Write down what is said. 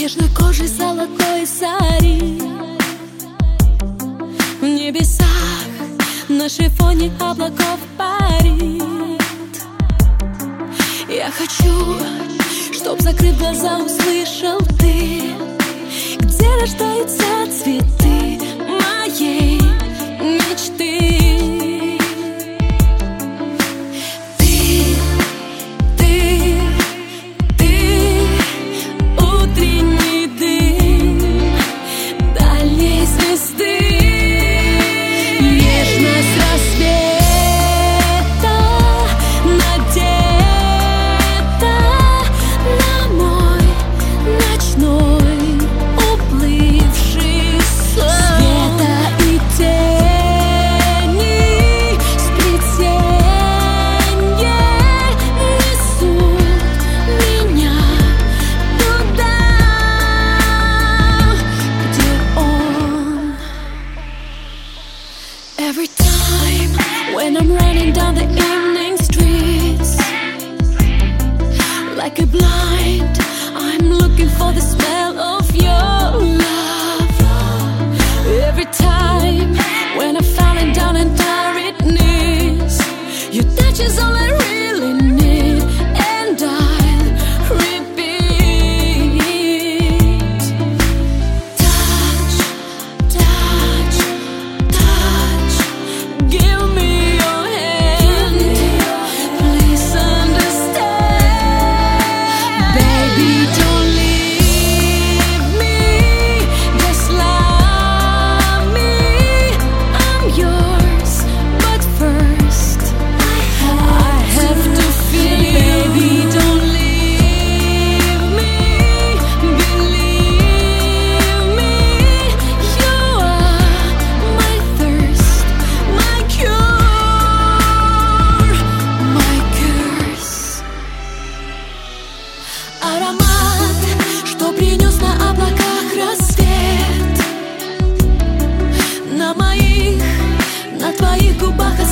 нежной кожей золотой зари. В небесах на шифоне облаков парит. Я хочу, чтоб, закрыв глаза, услышал ты, где рождаются цветы моей мечты. Утренний дым дальней звезды, нежность рассвета надета на мой ночной уплывший сон. Света и тени сплетенье несут меня туда, где он. Every time when I'm running down the evening streets, like a blind, I'm looking for the smell of your love. Every time when I'm falling down on tired knees, your touch is all I really need, and I'll repeat. Touch, touch, touch, give me your hand, please understand. Baby, don't leave me, just love me. I'm yours, but first I have to feel. Baby, don't leave me, believe me. You are my thirst, my cure, my curse. Аромат, что принес на облаках рассвет, на твоих губах